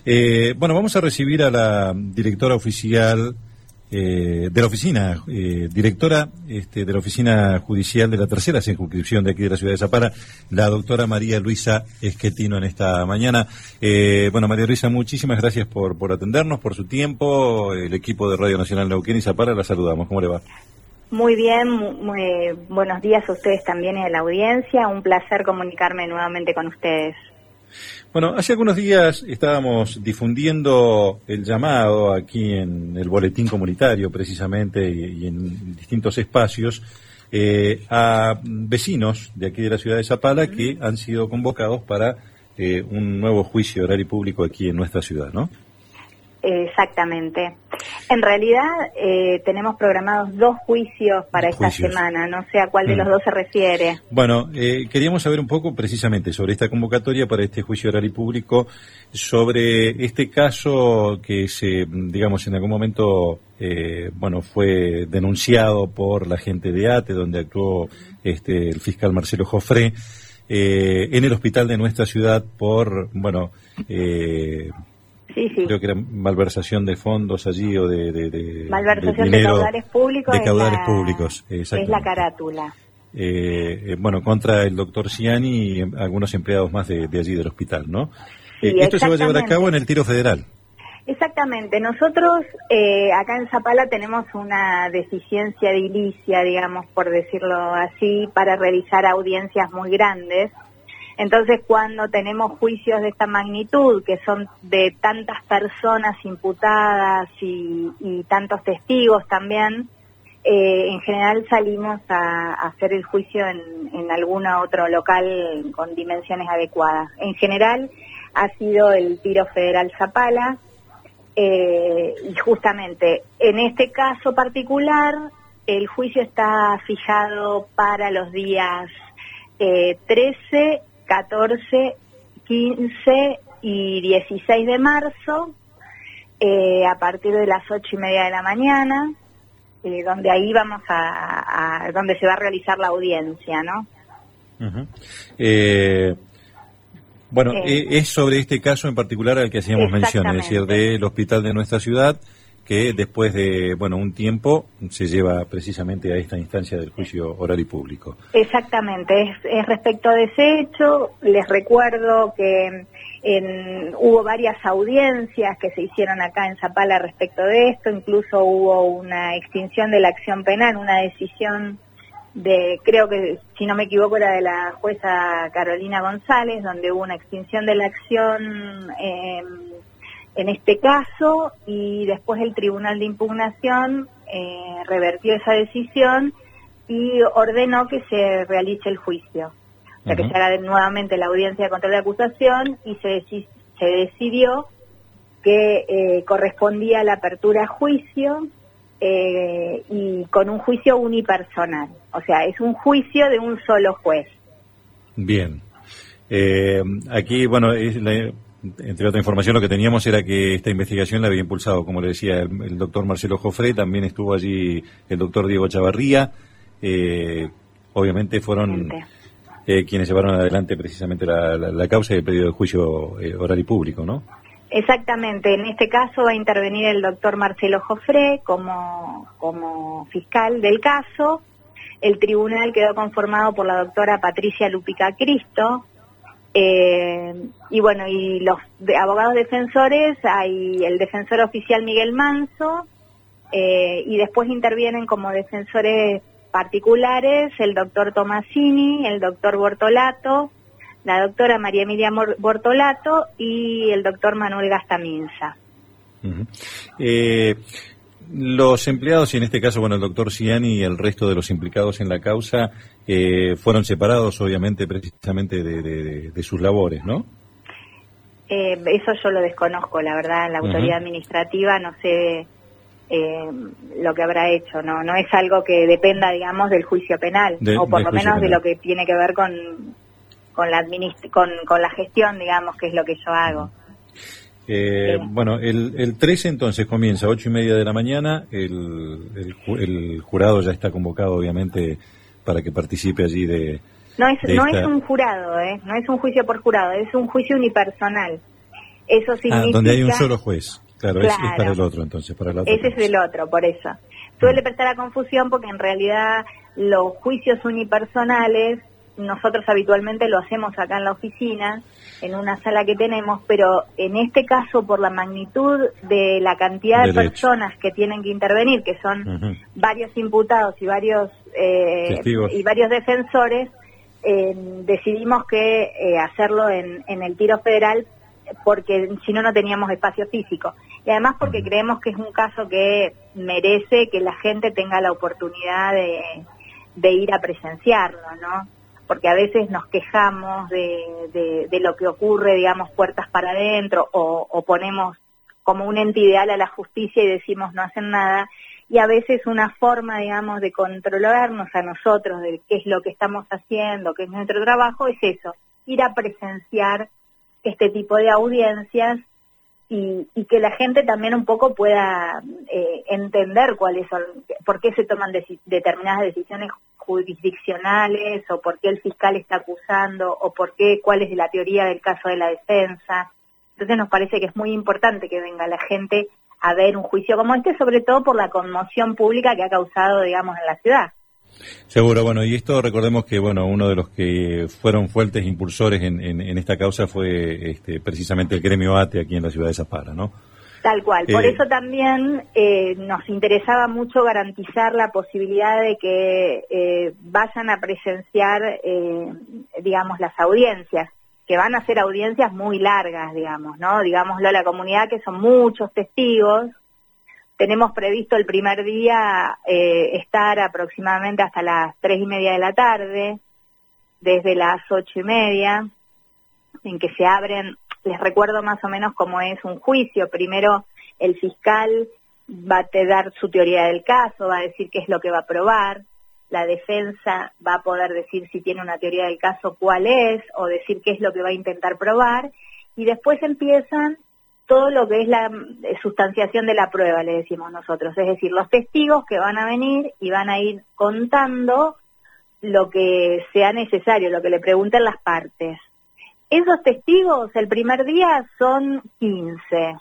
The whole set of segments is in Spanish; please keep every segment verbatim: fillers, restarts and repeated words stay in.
Eh, bueno, vamos a recibir a la directora oficial eh, de la oficina, eh, directora este, de la oficina judicial de la tercera circunscripción de aquí de la ciudad de Zapala, la doctora María Luisa Esquetino en esta mañana. Eh, bueno, María Luisa, muchísimas gracias por, por atendernos, por su tiempo. El equipo de Radio Nacional Neuquén y Zapala la saludamos. ¿Cómo le va? Muy bien, muy buenos días a ustedes también y a la audiencia. Un placer comunicarme nuevamente con ustedes. Bueno, hace algunos días estábamos difundiendo el llamado aquí en el boletín comunitario, precisamente, y, y en distintos espacios, eh, a vecinos de aquí de la ciudad de Zapala que han sido convocados para eh, un nuevo juicio oral y público aquí en nuestra ciudad, ¿no? Exactamente. En realidad eh, tenemos programados dos juicios para esta juicios. semana, no sé a cuál de mm. los dos se refiere. Bueno, eh, queríamos saber un poco precisamente sobre esta convocatoria para este juicio oral y público, sobre este caso que se, digamos, en algún momento, eh, bueno, fue denunciado por la gente de ATE, donde actuó este el fiscal Marcelo Joffre, eh, en el hospital de nuestra ciudad por, bueno, eh, Sí, sí. creo que era malversación de fondos allí o de, de, de malversación de, dinero, de caudales públicos. De caudales la, públicos, es la carátula. Eh, eh, bueno, contra el doctor Ciani y algunos empleados más de, de allí del hospital, ¿no? Sí, eh, esto se va a llevar a cabo en el tiro federal. Exactamente. Nosotros eh, acá en Zapala tenemos una deficiencia edilicia, digamos, por decirlo así, para realizar audiencias muy grandes. Entonces, cuando tenemos juicios de esta magnitud, que son de tantas personas imputadas y, y tantos testigos también, eh, en general salimos a, a hacer el juicio en, en algún otro local con dimensiones adecuadas. En general ha sido el Tiro Federal Zapala, eh, y justamente en este caso particular el juicio está fijado para los días eh, trece, catorce, quince y dieciséis de marzo, eh, a partir de las ocho y media de la mañana, eh, donde ahí vamos a, a donde se va a realizar la audiencia, ¿no? Uh-huh. eh, bueno, eh, es sobre este caso en particular al que hacíamos mención, es decir, del hospital de nuestra ciudad, que después de, bueno, un tiempo se lleva precisamente a esta instancia del juicio oral y público. Exactamente, es, es respecto de ese hecho. Les recuerdo que en, hubo varias audiencias que se hicieron acá en Zapala respecto de esto, incluso hubo una extinción de la acción penal, una decisión de, creo que, si no me equivoco, era de la jueza Carolina González, donde hubo una extinción de la acción eh, en este caso, y después el Tribunal de Impugnación eh, revertió esa decisión y ordenó que se realice el juicio. O sea, uh-huh. que se haga nuevamente la audiencia de control de acusación, y se, deci- se decidió que eh, correspondía a la apertura a juicio eh, y con un juicio unipersonal. O sea, es un juicio de un solo juez. Bien. Eh, aquí, bueno, es la... Entre otra información, lo que teníamos era que esta investigación la había impulsado, como le decía, el, el doctor Marcelo Joffre, también estuvo allí el doctor Diego Chavarría, eh, obviamente fueron eh, quienes llevaron adelante precisamente la, la, la causa y el pedido de juicio eh, oral y público, ¿no? Exactamente, en este caso va a intervenir el doctor Marcelo Joffre como, como fiscal del caso. El tribunal quedó conformado por la doctora Patricia Lupica Cristo. Eh, y bueno, y los de abogados defensores, hay el defensor oficial Miguel Manso, eh, y después intervienen como defensores particulares el doctor Tomasini, el doctor Bortolato, la doctora María Emilia Bortolato y el doctor Manuel Gastaminza. Uh-huh. eh, Los empleados, y en este caso, bueno, el doctor Ciani y el resto de los implicados en la causa, eh, fueron separados, obviamente, precisamente de, de, de sus labores, ¿no? Eh, eso yo lo desconozco, la verdad. La autoridad uh-huh. administrativa no sé eh, lo que habrá hecho, no no es algo que dependa, digamos, del juicio penal, de, o por lo menos penal. De lo que tiene que ver con con la administ- con, con la gestión, digamos, que es lo que yo hago. Uh-huh. Eh, sí. Bueno, el, el trece entonces comienza a ocho y media de la mañana, el, el, el jurado ya está convocado obviamente para que participe allí de... No es, de no esta... es un jurado, ¿eh? No es un juicio por jurado, es un juicio unipersonal. Eso significa... Ah, donde hay un solo juez. Claro, claro. Es, es para el otro, entonces, para la otra. Ese es el otro, por eso. Suele prestar a confusión porque en realidad los juicios unipersonales nosotros habitualmente lo hacemos acá en la oficina, en una sala que tenemos, pero en este caso, por la magnitud de la cantidad de, de personas que tienen que intervenir, que son uh-huh. varios imputados y varios eh, y varios defensores, eh, decidimos que eh, hacerlo en, en el tiro federal, porque si no, no teníamos espacio físico. Y además porque uh-huh. creemos que es un caso que merece que la gente tenga la oportunidad de, de ir a presenciarlo, ¿no? Porque a veces nos quejamos de, de, de lo que ocurre, digamos, puertas para adentro, o, o ponemos como un ente ideal a la justicia y decimos no hacen nada, y a veces una forma, digamos, de controlarnos a nosotros, de qué es lo que estamos haciendo, qué es nuestro trabajo, es eso, ir a presenciar este tipo de audiencias y, y que la gente también un poco pueda eh, entender cuáles son, por qué se toman deci- determinadas decisiones jurisdiccionales, o por qué el fiscal está acusando, o por qué, cuál es la teoría del caso de la defensa. Entonces nos parece que es muy importante que venga la gente a ver un juicio como este, sobre todo por la conmoción pública que ha causado, digamos, en la ciudad. Seguro, bueno, y esto recordemos que, bueno, uno de los que fueron fuertes impulsores en, en, en esta causa fue este, precisamente el gremio ATE aquí en la ciudad de Zapala, ¿no? Tal cual, por eh, eso también eh, nos interesaba mucho garantizar la posibilidad de que eh, vayan a presenciar, eh, digamos, las audiencias, que van a ser audiencias muy largas, digamos, ¿no? Digámoslo a la comunidad, que son muchos testigos. Tenemos previsto el primer día eh, estar aproximadamente hasta las tres y media de la tarde, desde las ocho y media, en que se abren. Les recuerdo más o menos cómo es un juicio. Primero el fiscal va a dar su teoría del caso, va a decir qué es lo que va a probar. La defensa va a poder decir si tiene una teoría del caso cuál es, o decir qué es lo que va a intentar probar. Y después empiezan todo lo que es la sustanciación de la prueba, le decimos nosotros. Es decir, los testigos que van a venir y van a ir contando lo que sea necesario, lo que le pregunten las partes. Esos testigos, el primer día son quince.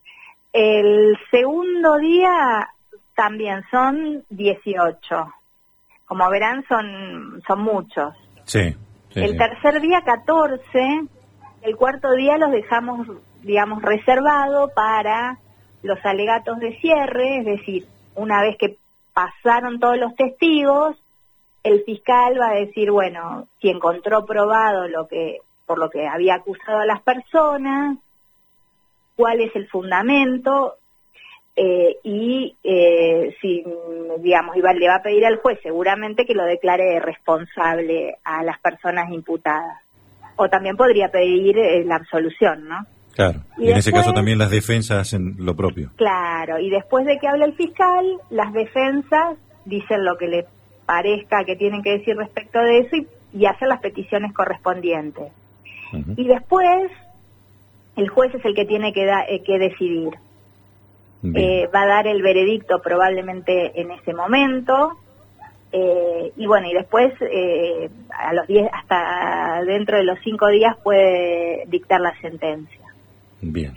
El segundo día también son dieciocho. Como verán, son son muchos. Sí. sí el sí. tercer día, catorce. El cuarto día los dejamos, digamos, reservado para los alegatos de cierre, es decir, una vez que pasaron todos los testigos, el fiscal va a decir, bueno, si encontró probado lo que por lo que había acusado a las personas, cuál es el fundamento, eh, y eh, si, digamos, iba, le va a pedir al juez seguramente que lo declare responsable a las personas imputadas. O también podría pedir eh, la absolución, ¿no? Claro, y, y en después, ese caso también las defensas hacen lo propio. Claro, y después de que hable el fiscal, las defensas dicen lo que le parezca que tienen que decir respecto de eso y, y hacen las peticiones correspondientes. Uh-huh. Y después, el juez es el que tiene que, da, eh, que decidir. Eh, va a dar el veredicto probablemente en ese momento, eh, y bueno, y después, eh, a los diez, hasta dentro de los cinco días puede dictar la sentencia. Bien.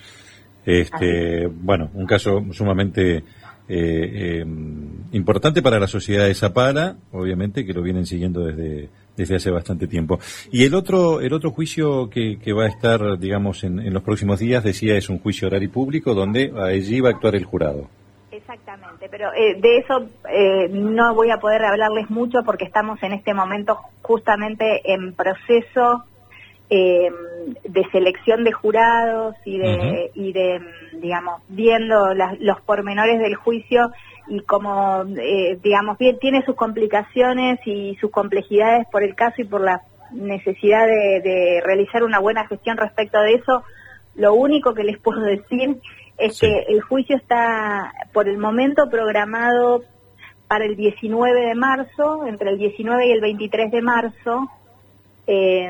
Este, bueno, un caso sumamente eh, eh, importante para la sociedad de Zapala, obviamente, que lo vienen siguiendo desde desde hace bastante tiempo. Y el otro el otro juicio que, que va a estar, digamos, en, en los próximos días, decía, es un juicio oral y público donde allí va a actuar el jurado. Exactamente, pero eh, de eso eh, no voy a poder hablarles mucho porque estamos en este momento justamente en proceso eh, de selección de jurados y de, uh-huh. y de digamos, viendo las, los pormenores del juicio y como, eh, digamos, bien, tiene sus complicaciones y sus complejidades por el caso y por la necesidad de, de realizar una buena gestión respecto de eso. Lo único que les puedo decir es sí. que el juicio está por el momento programado para el diecinueve de marzo, entre el diecinueve y el veintitrés de marzo, eh,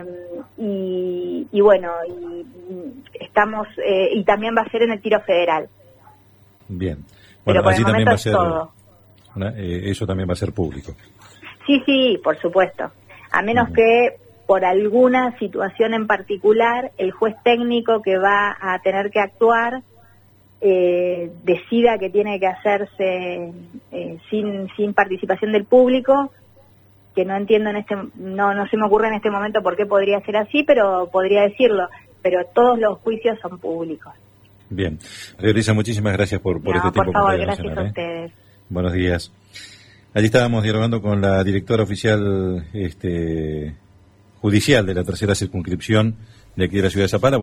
y, y bueno, y estamos, eh, y también va a ser en el tiro federal. Bien. Bueno, pero allí también va a ser, todo. Una, eh, eso también va a ser público. Sí, sí, por supuesto. A menos uh-huh. que por alguna situación en particular, el juez técnico que va a tener que actuar eh, decida que tiene que hacerse eh, sin sin participación del público, que no entiendo en este, no no se me ocurre en este momento por qué podría ser así, pero podría decirlo, pero todos los juicios son públicos. Bien. Realiza, muchísimas gracias por, por no, este tiempo. Por favor, gracias a ¿eh? ustedes. Buenos días. Allí estábamos dialogando con la directora oficial este, judicial de la tercera circunscripción de aquí de la ciudad de Zapala.